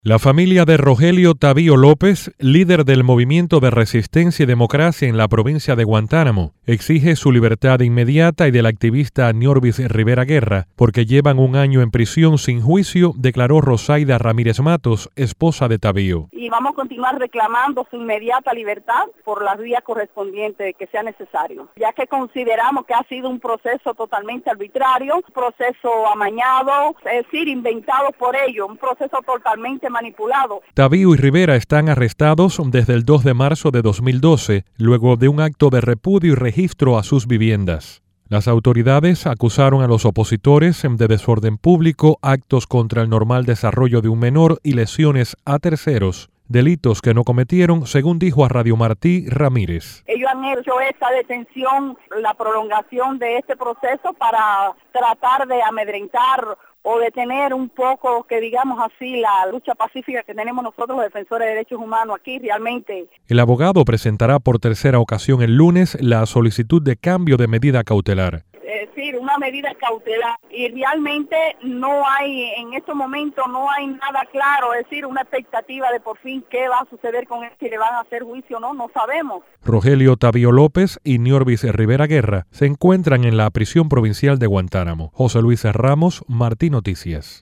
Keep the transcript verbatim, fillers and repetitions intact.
La familia de Rogelio Tavío López, líder del Movimiento de Resistencia y Democracia en la provincia de Guantánamo, exige su libertad inmediata y del activista Niorvis Rivera Guerra, porque llevan un año en prisión sin juicio, declaró Rosaida Ramírez Matos, esposa de Tavío. Y vamos a continuar reclamando su inmediata libertad por las vías correspondientes que sea necesario, ya que consideramos que ha sido un proceso totalmente arbitrario, un proceso amañado, es decir, inventado por ellos, un proceso totalmente manipulado. Tavío y Rivera están arrestados desde el dos de marzo de dos mil doce, luego de un acto de repudio y registro a sus viviendas. Las autoridades acusaron a los opositores de desorden público, actos contra el normal desarrollo de un menor y lesiones a terceros, delitos que no cometieron, según dijo a Radio Martí Ramírez. Ellos han hecho esta detención, la prolongación de este proceso para tratar de amedrentar o detener un poco, que digamos así, la lucha pacífica que tenemos nosotros los defensores de derechos humanos aquí realmente. El abogado presentará por tercera ocasión el lunes la solicitud de cambio de medida cautelar. Es decir, una medida cautelar, y realmente no hay, en estos momentos no hay nada claro, es decir, una expectativa de por fin qué va a suceder con él, si le van a hacer juicio o no, no sabemos. Rogelio Tavío López y Niorvis Rivera Guerra se encuentran en la prisión provincial de Guantánamo. José Luis Ramos, Martí Noticias.